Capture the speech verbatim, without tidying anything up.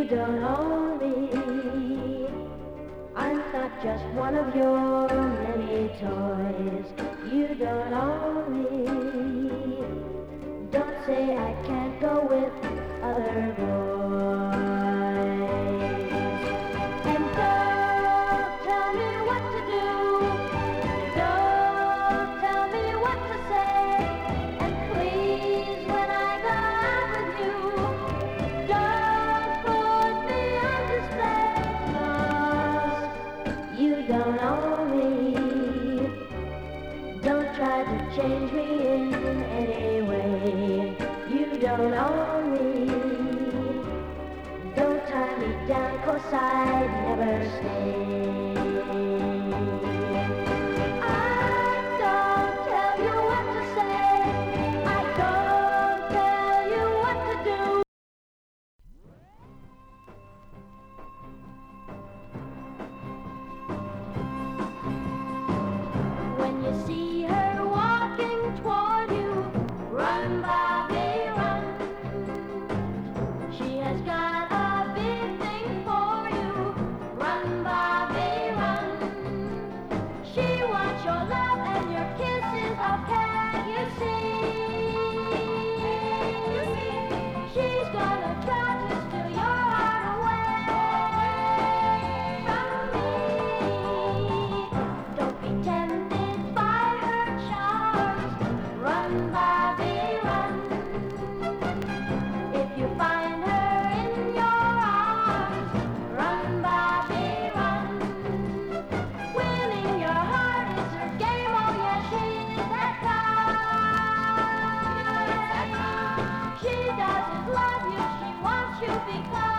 don't own me. I'm not just one of your many toys. You don't own me. Don't say I can't go with other boys. And don't tell me what to do. Don't tell me what to say. And please, when I go out with you, don't put me on display. 'Cause you don't own me. Don't try to change me in any way. You don't own me. Don't tie me down, 'cause I'd never stay. I don't tell you what to say. I don't tell you what to do. When you see her walking toward you, run, Bobby, run. She has got a big thing for you. Run, Bobby, run. She wants your love and your kisses. Oh, can't you see? She's gonna try to steal your heart away from me. Don't be tempted by her charms. Run, Bobby, run. If you find her in your arms, run, Bobby, run. Winning your heart is her game, oh yes, she's that kind. She doesn't love you, she wants you because